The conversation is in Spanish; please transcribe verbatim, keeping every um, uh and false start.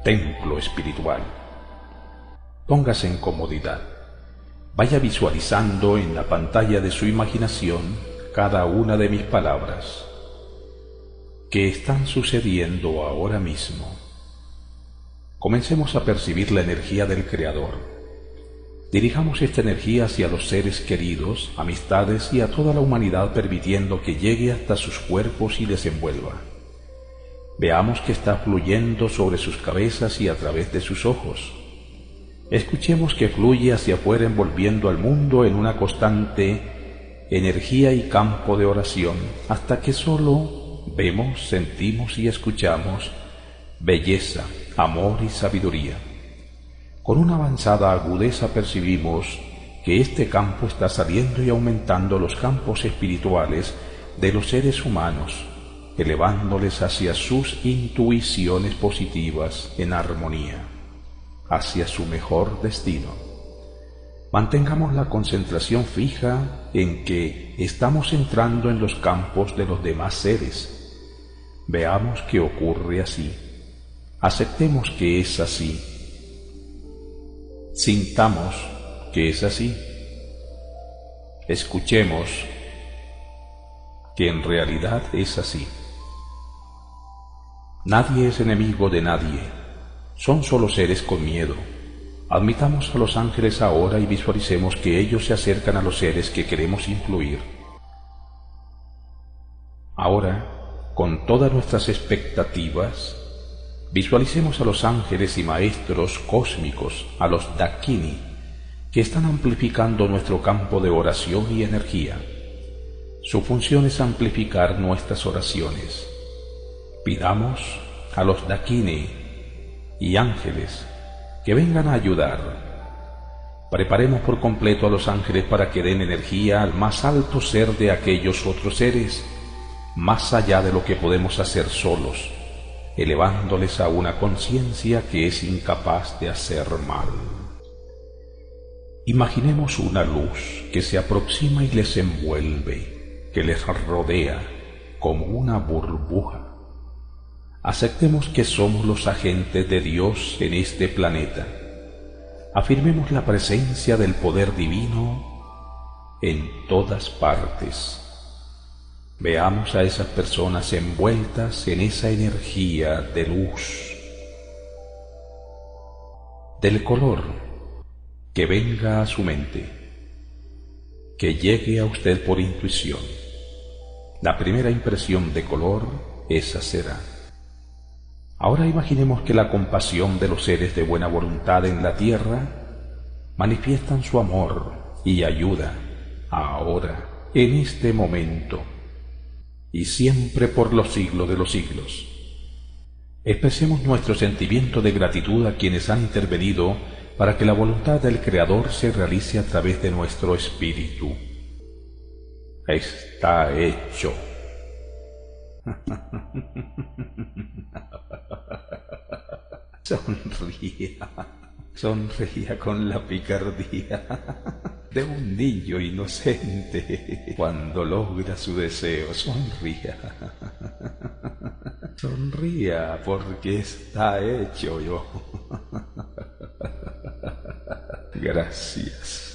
templo espiritual. Póngase en comodidad. Vaya visualizando en la pantalla de su imaginación cada una de mis palabras que están sucediendo ahora mismo. Comencemos a percibir la energía del Creador. Dirijamos esta energía hacia los seres queridos, amistades y a toda la humanidad, permitiendo que llegue hasta sus cuerpos y les envuelva. Veamos que está fluyendo sobre sus cabezas y a través de sus ojos. Escuchemos que fluye hacia afuera, envolviendo al mundo en una constante energía y campo de oración, hasta que solo vemos, sentimos y escuchamos belleza, amor y sabiduría. Con una avanzada agudeza percibimos que este campo está saliendo y aumentando los campos espirituales de los seres humanos, elevándoles hacia sus intuiciones positivas en armonía, hacia su mejor destino. Mantengamos la concentración fija en que estamos entrando en los campos de los demás seres. Veamos que ocurre así. Aceptemos que es así. Sintamos que es así. Escuchemos que en realidad es así. Nadie es enemigo de nadie. Son solo seres con miedo. Admitamos a los ángeles ahora y visualicemos que ellos se acercan a los seres que queremos influir. Ahora, con todas nuestras expectativas, visualicemos a los ángeles y maestros cósmicos, a los Dakini, que están amplificando nuestro campo de oración y energía. Su función es amplificar nuestras oraciones. Pidamos a los Dakini y ángeles que vengan a ayudar. Preparemos por completo a los ángeles para que den energía al más alto ser de aquellos otros seres, más allá de lo que podemos hacer solos, elevándoles a una conciencia que es incapaz de hacer mal. Imaginemos una luz que se aproxima y les envuelve, que les rodea como una burbuja. Aceptemos que somos los agentes de Dios en este planeta. Afirmemos la presencia del poder divino en todas partes. Veamos a esas personas envueltas en esa energía de luz, del color que venga a su mente, que llegue a usted por intuición. La primera impresión de color, esa será. Ahora imaginemos que la compasión de los seres de buena voluntad en la tierra manifiestan su amor y ayuda ahora, en este momento, y siempre por los siglos de los siglos. Expresemos nuestro sentimiento de gratitud a quienes han intervenido para que la voluntad del Creador se realice a través de nuestro espíritu. Está hecho. Sonría, sonría con la picardía de un niño inocente cuando logra su deseo. Sonría, sonría porque está hecho yo. Gracias.